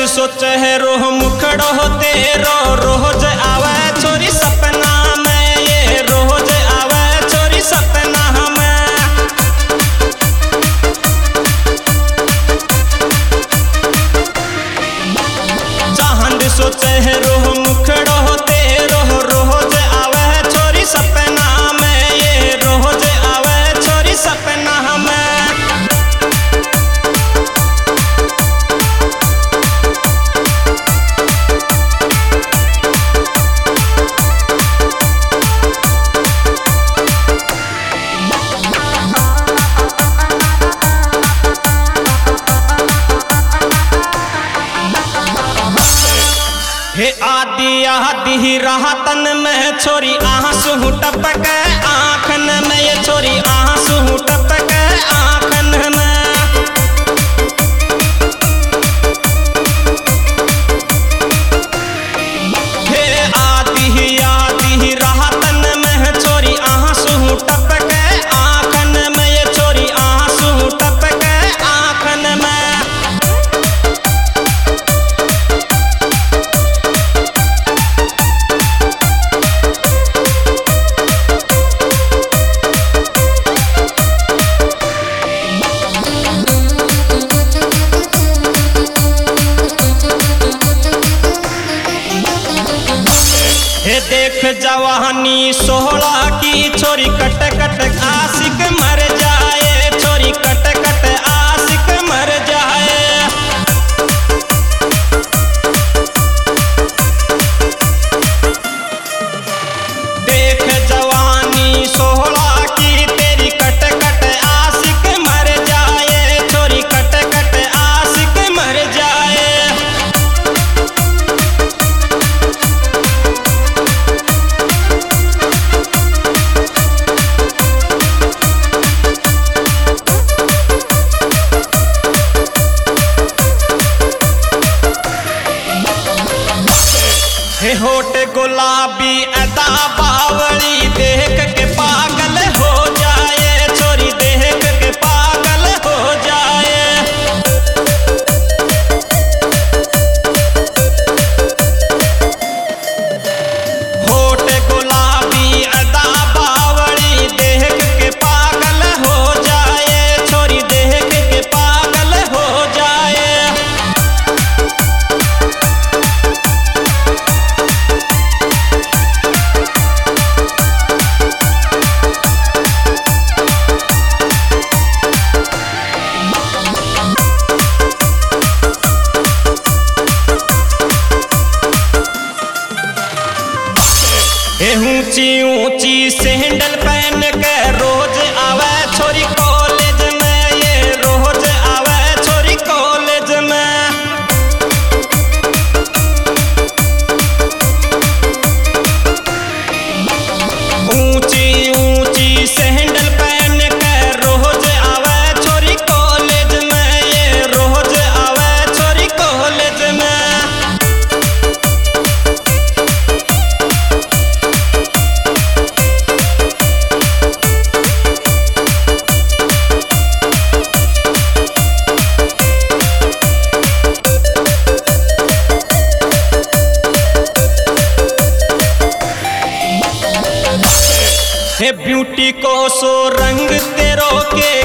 सोचे है रोह मुखड़ो तेरो रोज आवे छोरी सपना में, ये रोज आवे छोरी सपना में। चांद सोचे है रोह मुखड़ो तेरो रोज आवे छोरी सपना में, ये रोज आवे छोरी सपना में। हे आदि आदि राहतन में छोरी आंसू टपक आँखन में, ये छोरी आंसू टपक आँखन में। हे आदि आदि राहतन में छोरी आंसू टपक आँखन में, ये छोरी आंसू टपक आँखन में। हे देख जवानी 16 की छोरी कट कट आशिक मर जाए, छोरी कट कट आशिक मर जाए। देख जवानी 16 की तेरी कट कट आशिक मर जाए, छोरी कट कट आशिक मर जाए। हे होठ गुलाबी अदा बावली देख के पागल हो जाए, छोरी देख के पागल हो जाए। होठ गुलाबी अदा बावली देख के पागल हो जाए, छोरी देख के पागल हो जाए। हे ऊंची ऊंची सैंडल पहन के रोज आवे छोरी कॉलेज में, ये रोज आवे छोरी कॉलेज में। ऊंची ऊंची सैंडल पहन के रोज आवे छोरी कॉलेज में, ये रोज आवे छोरी कॉलेज में। हे ब्यूटी को सो रंग तेरो के